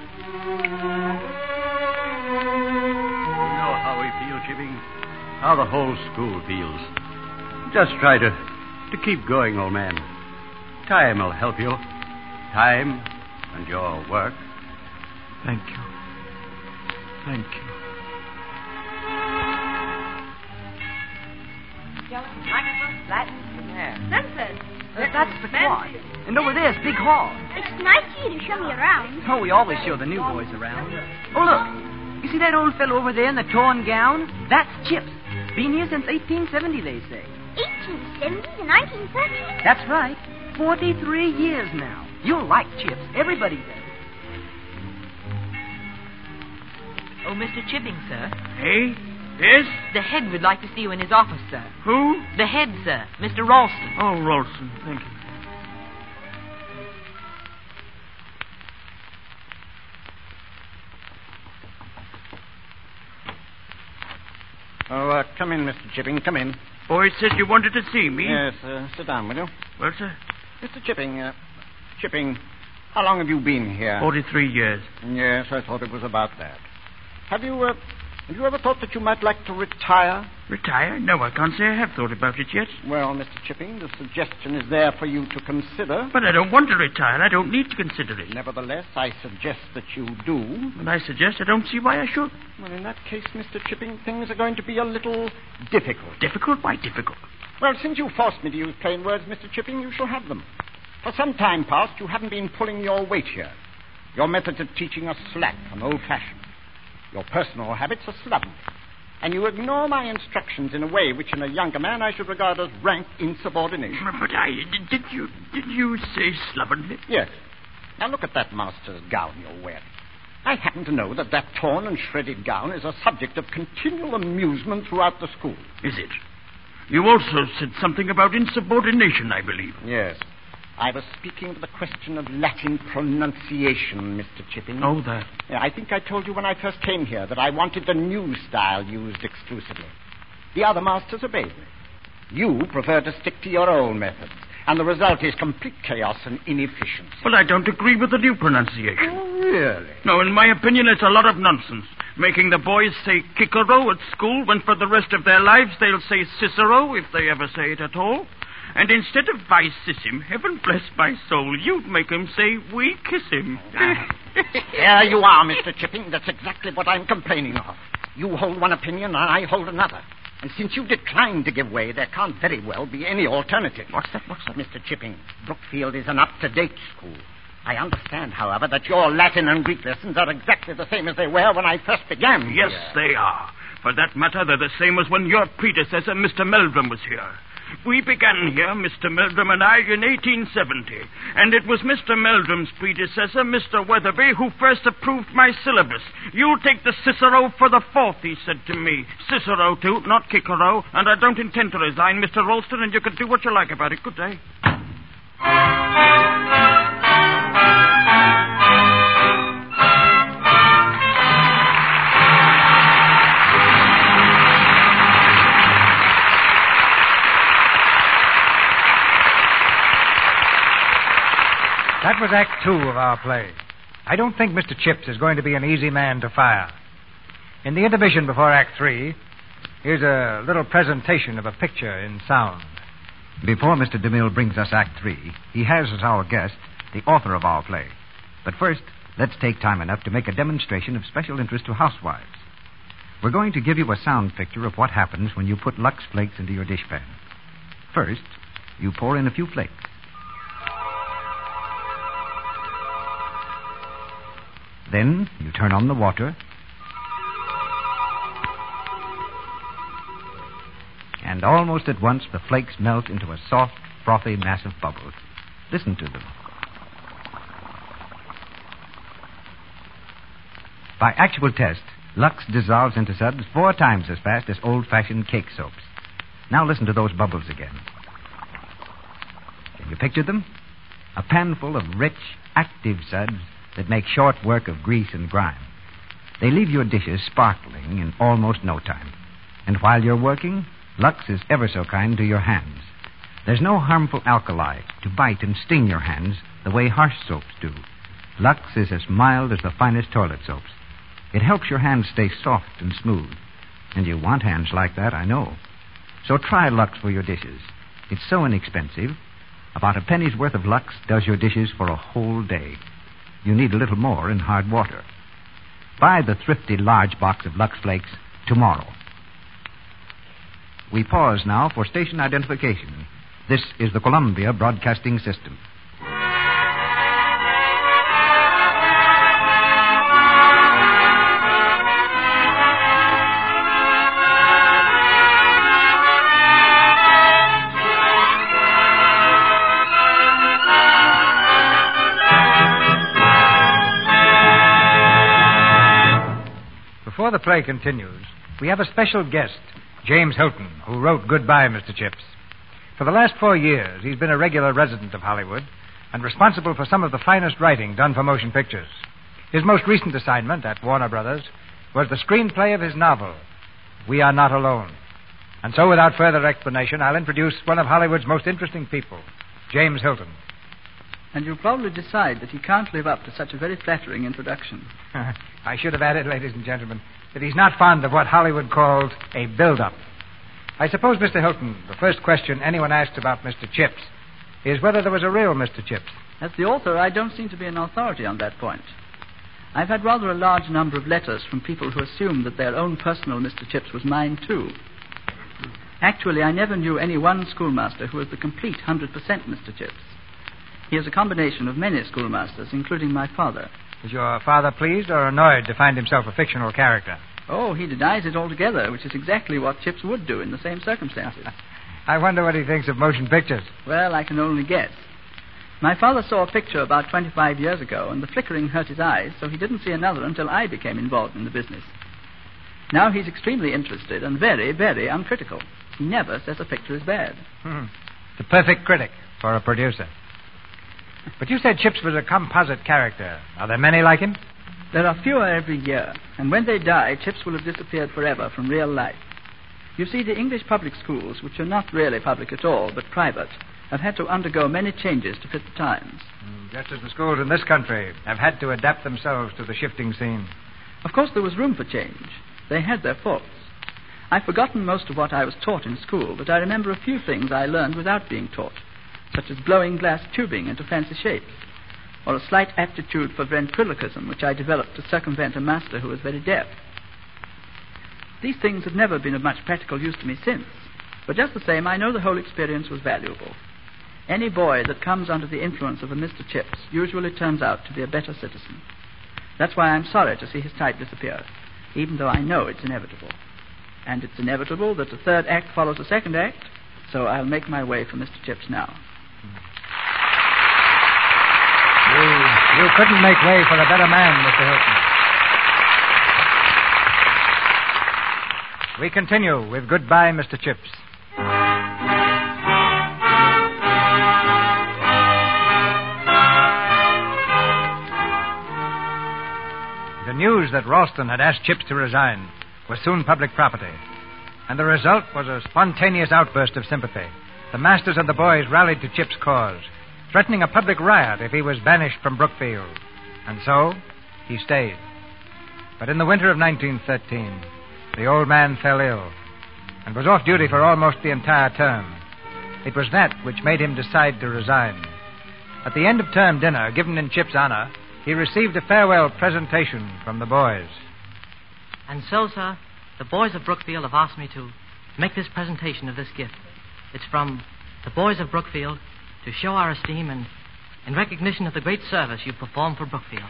You know how we feel, Chipping? How the whole school feels. Just try to, to keep going, old man. Time will help you. Time and your work. Thank you. Thank you. Sensors. Uh, that's the quad. And over there's Big Hall. It's nice of you to show me around. Oh, we always show the new boys around. Oh, look. You see that old fellow over there in the torn gown? That's Chips. Been here since eighteen seventy, they say. eighteen seventy to nineteen thirty? That's right. forty-three years now. You'll like Chips. Everybody does. Oh, Mister Chipping, sir. Hey? Yes? The head would like to see you in his office, sir. Who? The head, sir. Mister Ralston. Oh, Ralston. Thank you. Oh, uh, come in, Mister Chipping. Come in. Boy said you wanted to see me. Yes, uh, sit down, will you? Well, sir? Mister Chipping, uh, Chipping, how long have you been here? Forty-three years. Yes, I thought it was about that. Have you, uh, have you ever thought that you might like to retire? Retire? No, I can't say I have thought about it yet. Well, Mister Chipping, the suggestion is there for you to consider. But I don't want to retire. I don't need to consider it. Nevertheless, I suggest that you do. And I suggest I don't see why I should. Well, in that case, Mister Chipping, things are going to be a little difficult. Difficult? Why difficult? Well, since you forced me to use plain words, Mister Chipping, you shall have them. For some time past, you haven't been pulling your weight here. Your methods of teaching are slack and old-fashioned. Your personal habits are slovenly. And you ignore my instructions in a way which in a younger man I should regard as rank insubordination. But I... Did you... Did you say slovenly? Yes. Now look at that master's gown you're wearing. I happen to know that that torn and shredded gown is a subject of continual amusement throughout the school. Is it? You also said something about insubordination, I believe. Yes. I was speaking of the question of Latin pronunciation, Mister Chipping. Oh, that. Yeah, I think I told you when I first came here that I wanted the new style used exclusively. The other masters obeyed me. You prefer to stick to your own methods, and the result is complete chaos and inefficiency. Well, I don't agree with the new pronunciation. Oh, really? No, in my opinion, it's a lot of nonsense. Making the boys say Kikero at school when for the rest of their lives they'll say Cicero, if they ever say it at all. And instead of vicisssim, heaven bless my soul, you'd make him say, we kiss him. There you are, Mister Chipping. That's exactly what I'm complaining of. You hold one opinion and I hold another. And since you decline to give way, there can't very well be any alternative. What's that? What's that? Mister Chipping, Brookfield is an up-to-date school. I understand, however, that your Latin and Greek lessons are exactly the same as they were when I first began. Yes, here. they are. For that matter, they're the same as when your predecessor, Mister Meldrum, was here. We began here, Mister Meldrum and I, in eighteen seventy. And it was Mister Meldrum's predecessor, Mister Weatherby, who first approved my syllabus. You'll take the Cicero for the fourth, he said to me. Cicero, too, not Kikero. And I don't intend to resign, Mister Ralston, and you can do what you like about it. Good day. That was Act Two of our play. I don't think Mister Chips is going to be an easy man to fire. In the intermission before Act Three, here's a little presentation of a picture in sound. Before Mister DeMille brings us Act Three, he has as our guest the author of our play. But first, let's take time enough to make a demonstration of special interest to housewives. We're going to give you a sound picture of what happens when you put Lux Flakes into your dishpan. First, you pour in a few flakes. Then you turn on the water and almost at once the flakes melt into a soft, frothy mass of bubbles. Listen to them. By actual test, Lux dissolves into suds four times as fast as old-fashioned cake soaps. Now listen to those bubbles again. Can you picture them? A panful of rich, active suds that make short work of grease and grime. They leave your dishes sparkling in almost no time. And while you're working, Lux is ever so kind to your hands. There's no harmful alkali to bite and sting your hands the way harsh soaps do. Lux is as mild as the finest toilet soaps. It helps your hands stay soft and smooth. And you want hands like that, I know. So try Lux for your dishes. It's so inexpensive. About a penny's worth of Lux does your dishes for a whole day. You need a little more in hard water. Buy the thrifty large box of Lux Flakes tomorrow. We pause now for station identification. This is the Columbia Broadcasting System. Before the play continues, we have a special guest, James Hilton, who wrote Goodbye, Mister Chips. For the last four years, he's been a regular resident of Hollywood and responsible for some of the finest writing done for motion pictures. His most recent assignment at Warner Brothers was the screenplay of his novel, We Are Not Alone. And so, without further explanation, I'll introduce one of Hollywood's most interesting people, James Hilton. And you'll probably decide that he can't live up to such a very flattering introduction. I should have added, ladies and gentlemen, that he's not fond of what Hollywood calls a build-up. I suppose, Mister Hilton, the first question anyone asks about Mister Chips is whether there was a real Mister Chips. As the author, I don't seem to be an authority on that point. I've had rather a large number of letters from people who assumed that their own personal Mister Chips was mine, too. Actually, I never knew any one schoolmaster who was the complete one hundred percent Mister Chips. He is a combination of many schoolmasters, including my father. Was your father pleased or annoyed to find himself a fictional character? Oh, he denies it altogether, which is exactly what Chips would do in the same circumstances. I wonder what he thinks of motion pictures. Well, I can only guess. My father saw a picture about twenty-five years ago, and the flickering hurt his eyes, so he didn't see another until I became involved in the business. Now he's extremely interested and very, very uncritical. He never says a picture is bad. Hmm. The perfect critic for a producer. But you said Chips was a composite character. Are there many like him? There are fewer every year, and when they die, Chips will have disappeared forever from real life. You see, the English public schools, which are not really public at all, but private, have had to undergo many changes to fit the times. Just as the schools in this country have had to adapt themselves to the shifting scene. Of course, there was room for change. They had their faults. I've forgotten most of what I was taught in school, but I remember a few things I learned without being taught, such as blowing glass tubing into fancy shapes, or a slight aptitude for ventriloquism, which I developed to circumvent a master who was very deaf. These things have never been of much practical use to me since, but just the same, I know the whole experience was valuable. Any boy that comes under the influence of a Mister Chips usually turns out to be a better citizen. That's why I'm sorry to see his type disappear, even though I know it's inevitable. And it's inevitable that the third act follows the second act, so I'll make my way for Mister Chips now. You, you couldn't make way for a better man, Mister Hilton. We continue with Goodbye, Mister Chips. The news that Ralston had asked Chips to resign was soon public property, and the result was a spontaneous outburst of sympathy. The masters and the boys rallied to Chips' cause, threatening a public riot if he was banished from Brookfield. And so, he stayed. But in the winter of nineteen thirteen, the old man fell ill and was off duty for almost the entire term. It was that which made him decide to resign. At the end of term dinner, given in Chip's honor, he received a farewell presentation from the boys. And so, sir, the boys of Brookfield have asked me to make this presentation of this gift. It's from the boys of Brookfield to show our esteem and in recognition of the great service you've performed for Brookfield.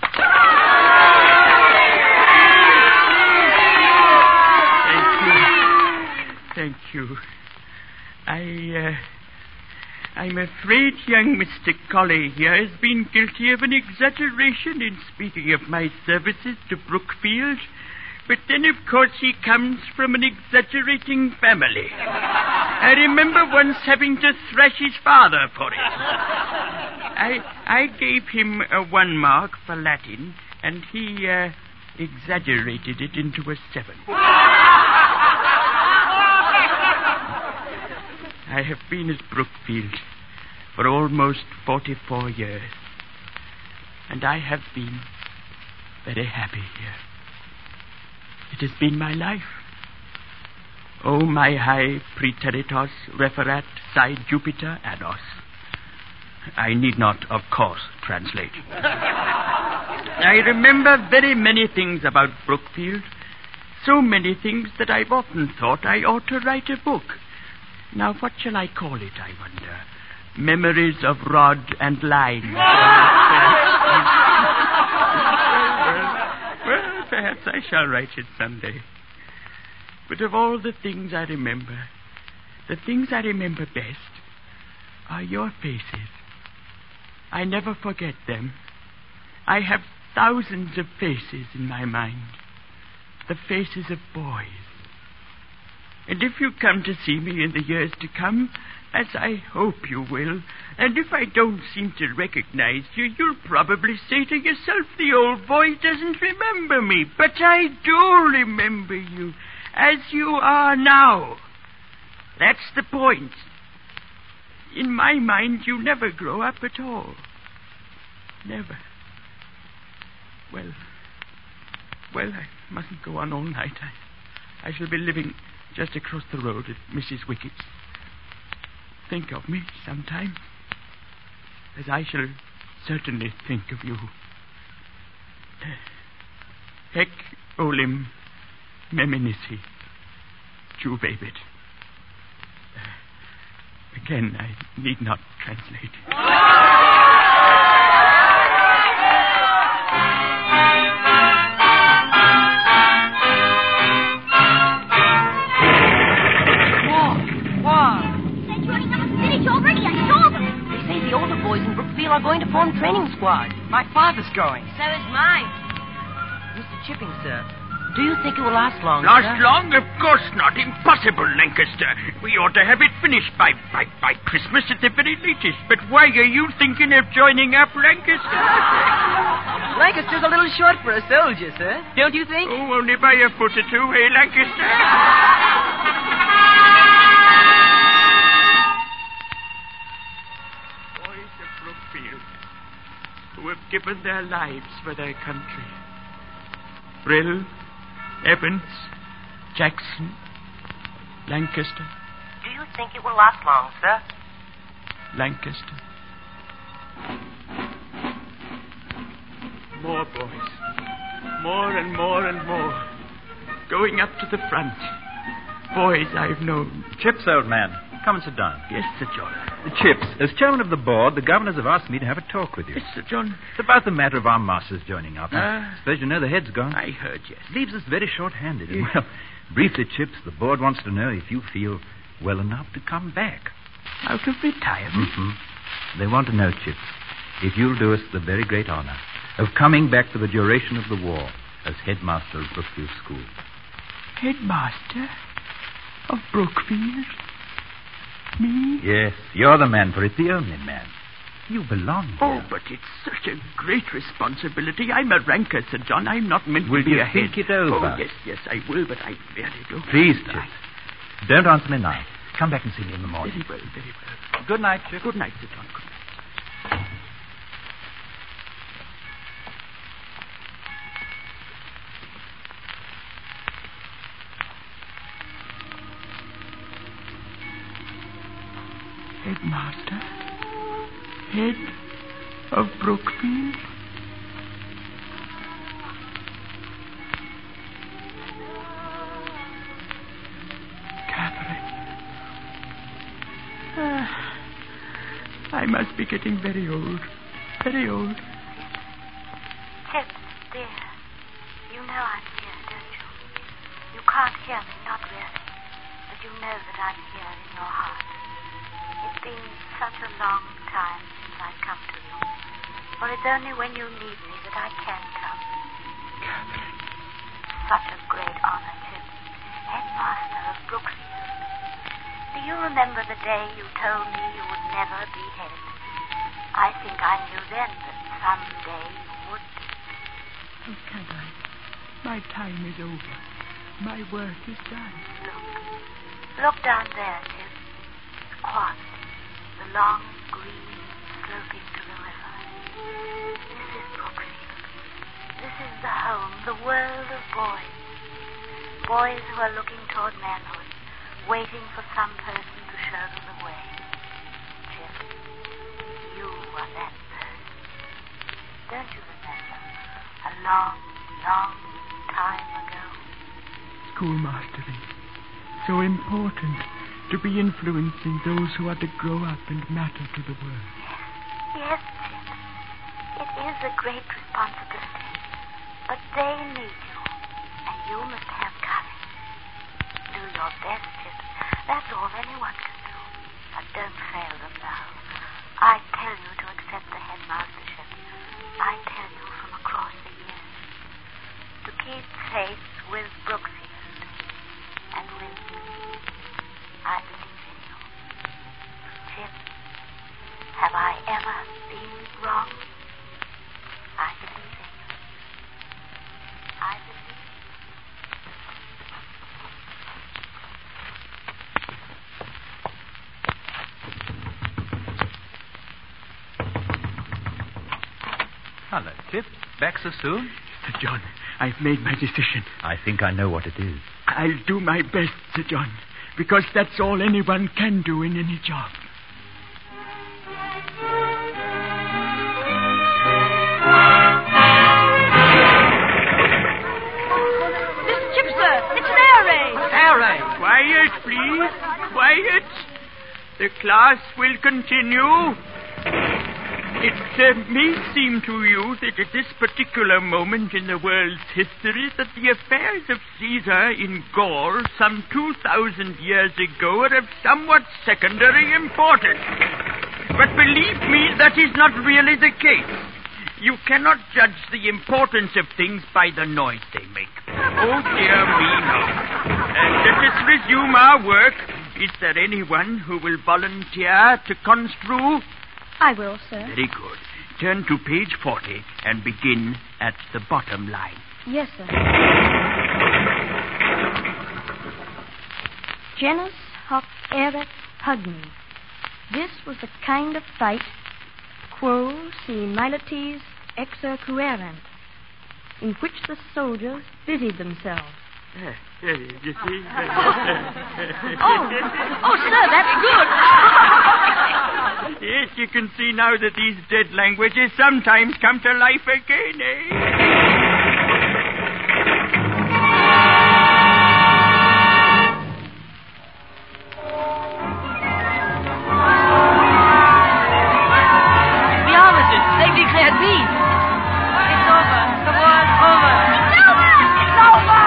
Thank you. Thank you. I, uh, I'm afraid young Mister Colley here has been guilty of an exaggeration in speaking of my services to Brookfield. But then, of course, he comes from an exaggerating family. I remember once having to thrash his father for it. I I gave him a one mark for Latin, and he uh, exaggerated it into a seven. I have been at Brookfield for almost forty-four years, and I have been very happy here. It has been my life. Oh, my high praeteritos referat side Jupiter ados. I need not, of course, translate. I remember very many things about Brookfield. So many things that I've often thought I ought to write a book. Now, what shall I call it, I wonder? Memories of Rod and Line. Well, perhaps I shall write it someday. But of all the things I remember, the things I remember best are your faces. I never forget them. I have thousands of faces in my mind. The faces of boys. And if you come to see me in the years to come, as I hope you will, and if I don't seem to recognize you, you'll probably say to yourself, the old boy doesn't remember me. But I do remember you, as you are now. That's the point. In my mind, you never grow up at all. Never. Well, well, I mustn't go on all night. I, I shall be living just across the road at Missus Wickett's. Think of me sometime, as I shall certainly think of you. Hec olim meminisi juvabit. Uh, again, I need not translate. The older boys in Brookfield are going to form training squad. My father's going. So is mine. Mister Chipping, sir, do you think it will last long? Last sir? long? Of course not. Impossible, Lancaster. We ought to have it finished by, by, by Christmas at the very latest. But why are you thinking of joining up, Lancaster? Lancaster's a little short for a soldier, sir. Don't you think? Oh, only by a foot or two, eh, Lancaster? Who have given their lives for their country. Brill, Evans, Jackson, Lancaster. Do you think it will last long, sir? Lancaster. More boys. More and more and more. Going up to the front. Boys I've known. Chips, old man. Come and sit down. Yes, Sir John. Chips, as chairman of the board, the governors have asked me to have a talk with you. Yes, Sir John. It's about the matter of our masters joining up. Ah. I suppose you know the head's gone. I heard, yes. Leaves us very short-handed. Yes. Well, briefly, Chips, the board wants to know if you feel well enough to come back. Out of retirement? Mm-hmm. They want to know, Chips, if you'll do us the very great honor of coming back for the duration of the war as headmaster of Brookfield School. Headmaster of Brookfield? Me? Yes, you're the man for it, the only man. You belong here. Oh, but it's such a great responsibility. I'm a ranker, Sir John. I'm not meant will to be you a head. think it over? Oh, yes, yes, I will, but I really don't. Please, Chips. Don't answer me now. Come back and see me in the morning. Very well, very well. Good night, Chips. Good night, Sir John. Good night. Headmaster? Head of Brookfield? Catherine. Ah, I must be getting very old. Very old. Chips, dear. You know I'm here, don't you? You can't hear me, not really. But you know that I'm here in your heart. been such a long time since I've come to you. For it's only when you need me that I can come. Catherine. Such a great honor, Chip. Headmaster of Brookfield. Do you remember the day you told me you would never be head? I think I knew then that someday you would. Oh, can't I? My time is over. My work is done. Look. Look down there, Chip. It's quiet. The long green sloping to the river. This is Brookfield. This is the home, the world of boys. Boys who are looking toward manhood, waiting for some person to show them the way. Chip, you are that person. Don't you remember? A long, long time ago. Schoolmastering. So important to be influencing those who are to grow up and matter to the world. Yes, Chip. It is a great responsibility. But they need you. And you must have courage. Do your best, Chip. That's all anyone can do. But don't fail them now. I tell you to accept the headmastership. I tell you from across the years. To keep faith with Brookfield. And with me. I believe in you. Chip, have I ever been wrong? I believe in you. I believe. Hello, Chip. Back so soon? Sir John, I've made my decision. I think I know what it is. I'll do my best, Sir John, because that's all anyone can do in any job. Mister Chipster, it's an air raid. Air raid. Quiet, please. Quiet. The class will continue. It uh, may seem to you that at this particular moment in the world's history that the affairs of Caesar in Gaul some two thousand years ago are of somewhat secondary importance. But believe me, that is not really the case. You cannot judge the importance of things by the noise they make. Oh, dear me, no. And let us resume our work. Is there anyone who will volunteer to construe? I will, sir. Very good. Turn to page forty and begin at the bottom line. Yes, sir. Genus hoc erat pugni. This was the kind of fight quo si milites exercuerant, in which the soldiers busied themselves. Uh, you see? oh, oh, sir, that's good. Yes, you can see now that these dead languages sometimes come to life again, eh? The officers, they've declared peace. It's over. The war's over. It's over! It's over!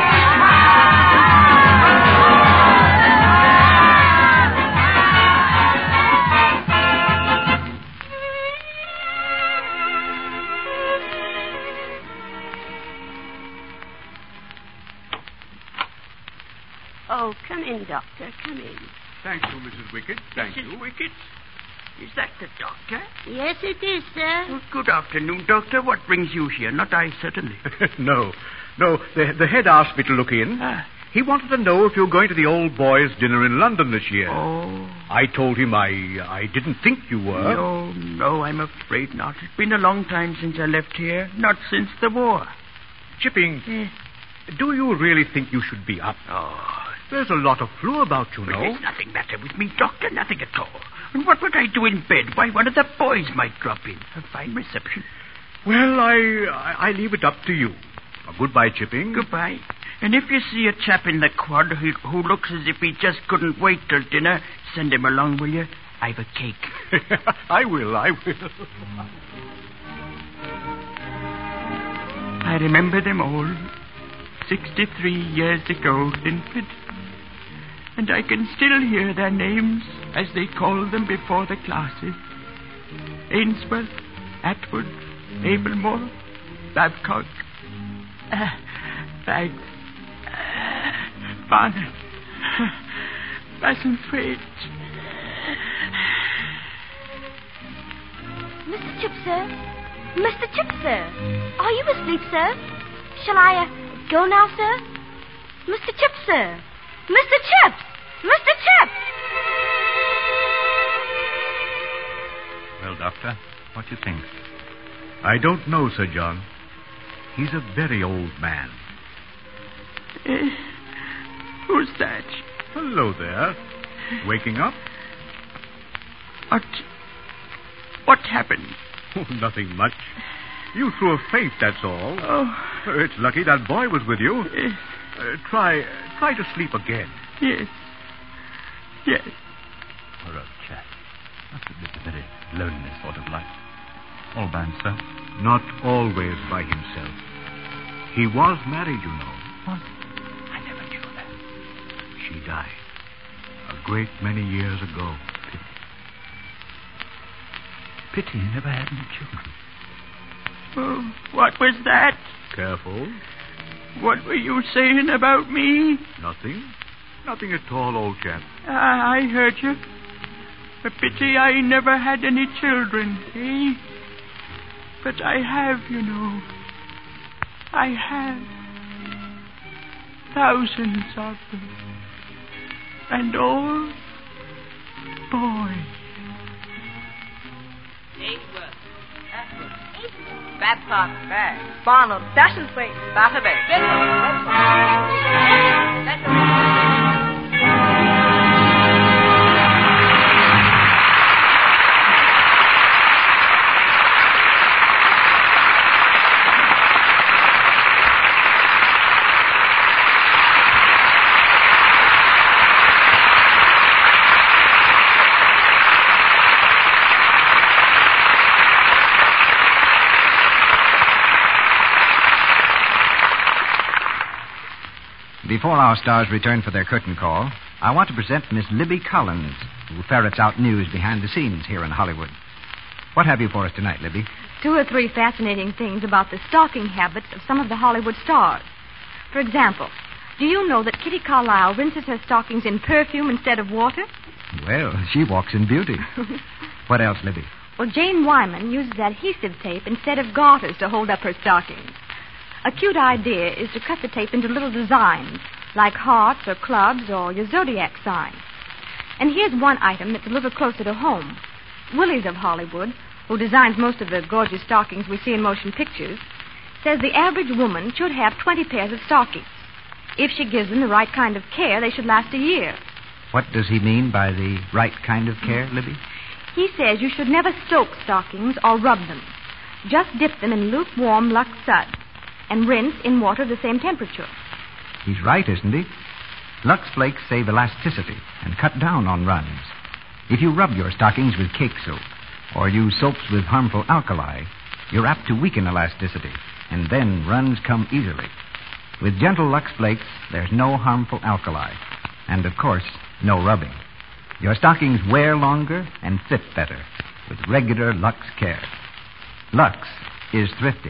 Oh, come in, Doctor. Come in. Thank you, Missus Wickett. Thank Missus you. Wickett? Is that the doctor? Yes, it is, sir. Well, good afternoon, Doctor. What brings you here? Not I, certainly. no, no. The, the head asked me to look in. Ah. He wanted to know if you were going to the old boys' dinner in London this year. Oh. I told him I I didn't think you were. No, no, I'm afraid not. It's been a long time since I left here. Not since the war. Chipping, Eh. do you really think you should be up? Oh. There's a lot of flu about, you know. There's nothing matter with me, Doctor. Nothing at all. And what would I do in bed? Why, one of the boys might drop in. A fine reception. Well, I, I I leave it up to you. Well, goodbye, Chipping. Goodbye. And if you see a chap in the quad who, who looks as if he just couldn't wait till dinner, send him along, will you? I've a cake. I will, I will. I remember them all. Sixty-three years ago, Linford. And I can still hear their names as they call them before the classes. Ainsworth, Atwood, Abelmore, Babcock, uh, Baggs, uh, Barnett, Bassenthwaite. Mister Chip, sir? Mister Chip, sir? Are you asleep, sir? Shall I uh, go now, sir? Mister Chip, sir? Mister Chip! Mister Chip! Well, Doctor, what do you think? I don't know, Sir John. He's a very old man. Uh, who's that? Hello there. Waking up? What... What happened? Oh, nothing much. You threw a faint, that's all. Oh. It's lucky that boy was with you. Yes. Uh, try, try to sleep again. Yes. Yes. Poor old chap. Must have lived a very lonely sort of life. All by himself? Not always by himself. He was married, you know. What? I never knew that. She died a great many years ago. Pity he never had any children. Oh, what was that? Careful. What were you saying about me? Nothing. Nothing at all, old chap. Uh, I heard you. A pity I never had any children, eh? But I have, you know. I have. Thousands of them. And all boys. Ainsworth, Atwood, Babcock, Baggs, Barnum, Bassenthwaite, Batterby, Bidwell, Before our stars return for their curtain call, I want to present Miss Libby Collins, who ferrets out news behind the scenes here in Hollywood. What have you for us tonight, Libby? Two or three fascinating things about the stocking habits of some of the Hollywood stars. For example, do you know that Kitty Carlisle rinses her stockings in perfume instead of water? Well, she walks in beauty. What else, Libby? Well, Jane Wyman uses adhesive tape instead of garters to hold up her stockings. A cute idea is to cut the tape into little designs, like hearts or clubs or your zodiac sign. And here's one item that's a little closer to home. Willie's of Hollywood, who designs most of the gorgeous stockings we see in motion pictures, says the average woman should have twenty pairs of stockings. If she gives them the right kind of care, they should last a year. What does he mean by the right kind of care, Libby? He says you should never soak stockings or rub them. Just dip them in lukewarm Lux suds and rinse in water of the same temperature. He's right, isn't he? Lux Flakes save elasticity and cut down on runs. If you rub your stockings with cake soap or use soaps with harmful alkali, you're apt to weaken elasticity, and then runs come easily. With gentle Lux Flakes, there's no harmful alkali, and, of course, no rubbing. Your stockings wear longer and fit better with regular Lux care. Lux is thrifty.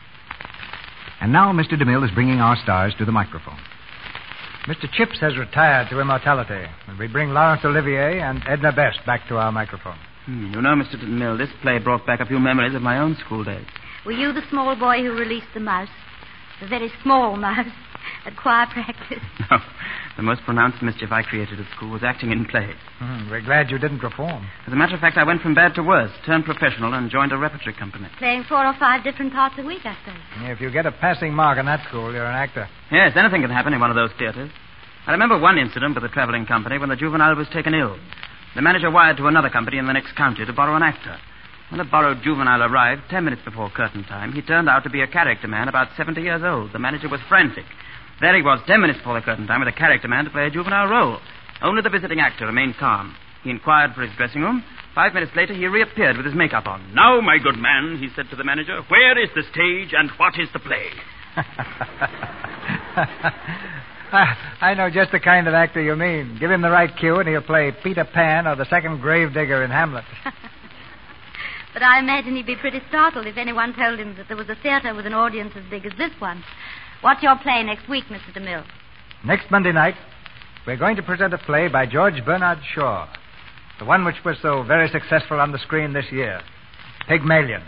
And now Mister DeMille is bringing our stars to the microphone. Mister Chips has retired to immortality, and we bring Laurence Olivier and Edna Best back to our microphone. Hmm, you know, Mister DeMille, this play brought back a few memories of my own school days. Were you the small boy who released the mouse? The very small mouse at choir practice? No. The most pronounced mischief I created at school was acting in plays. Mm, we're glad you didn't perform. As a matter of fact, I went from bad to worse, turned professional, and joined a repertory company. Playing four or five different parts a week, I suppose. If you get a passing mark in that school, you're an actor. Yes, anything can happen in one of those theaters. I remember one incident with a traveling company when the juvenile was taken ill. The manager wired to another company in the next county to borrow an actor. When the borrowed juvenile arrived, ten minutes before curtain time, he turned out to be a character man about seventy years old. The manager was frantic. There he was, ten minutes before the curtain time, with a character man to play a juvenile role. Only the visiting actor remained calm. He inquired for his dressing room. Five minutes later, he reappeared with his makeup on. "Now, my good man," he said to the manager, "where is the stage and what is the play?" I, I know just the kind of actor you mean. Give him the right cue and he'll play Peter Pan or the second gravedigger in Hamlet. But I imagine he'd be pretty startled if anyone told him that there was a theater with an audience as big as this one. What's your play next week, Mister DeMille? Next Monday night, we're going to present a play by George Bernard Shaw. The one which was so very successful on the screen this year, Pygmalion.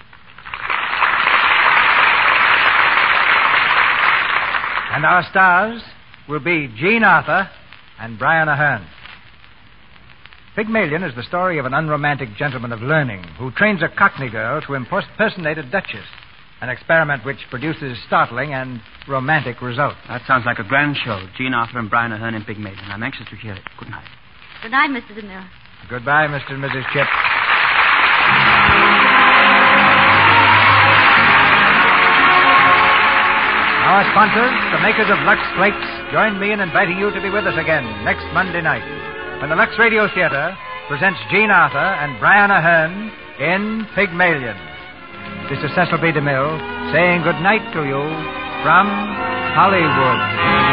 And our stars will be Jean Arthur and Brian Aherne. Pygmalion is the story of an unromantic gentleman of learning who trains a Cockney girl to impersonate a duchess, an experiment which produces startling and romantic results. That sounds like a grand show. Jean Arthur and Brian Aherne in Pygmalion. I'm anxious to hear it. Good night. Good night, Mister DeMille. Goodbye, Mister and Missus Chip. Our sponsors, the makers of Lux Flakes, join me in inviting you to be with us again next Monday night when the Lux Radio Theater presents Jean Arthur and Brian Aherne in Pygmalion. This is Cecil B. DeMille saying good night to you from Hollywood.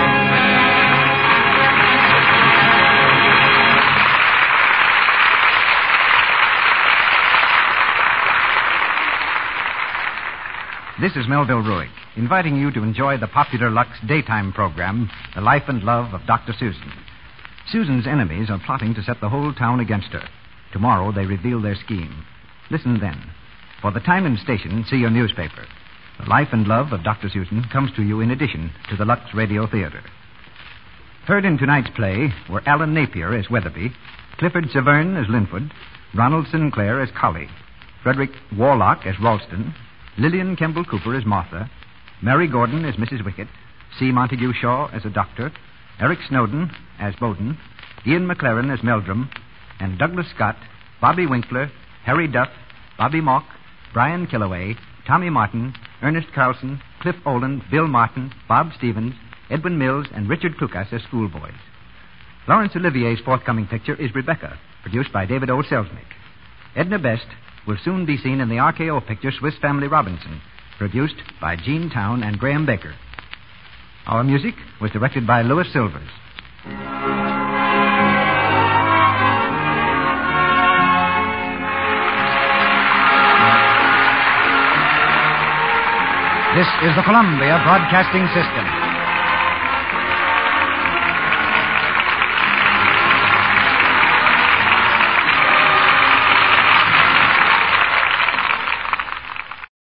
This is Melville Ruick, inviting you to enjoy the popular Lux daytime program, The Life and Love of Doctor Susan. Susan's enemies are plotting to set the whole town against her. Tomorrow they reveal their scheme. Listen then. For the time and station, see your newspaper. The Life and Love of Doctor Susan comes to you in addition to the Lux Radio Theater. Heard in tonight's play were Alan Napier as Weatherby, Clifford Severn as Linford, Ronald Sinclair as Colley, Frederick Warlock as Ralston, Lillian Kemble Cooper as Martha, Mary Gordon as Missus Wickett, C. Montague Shaw as a doctor, Eric Snowden as Bowden, Ian McLaren as Meldrum, and Douglas Scott, Bobby Winkler, Harry Duff, Bobby Mock, Brian Killaway, Tommy Martin, Ernest Carlson, Cliff Oland, Bill Martin, Bob Stevens, Edwin Mills, and Richard Klukas as schoolboys. Laurence Olivier's forthcoming picture is Rebecca, produced by David O. Selznick. Edna Best will soon be seen in the R K O picture Swiss Family Robinson, produced by Gene Town and Graham Baker. Our music was directed by Louis Silvers. This is the Columbia Broadcasting System.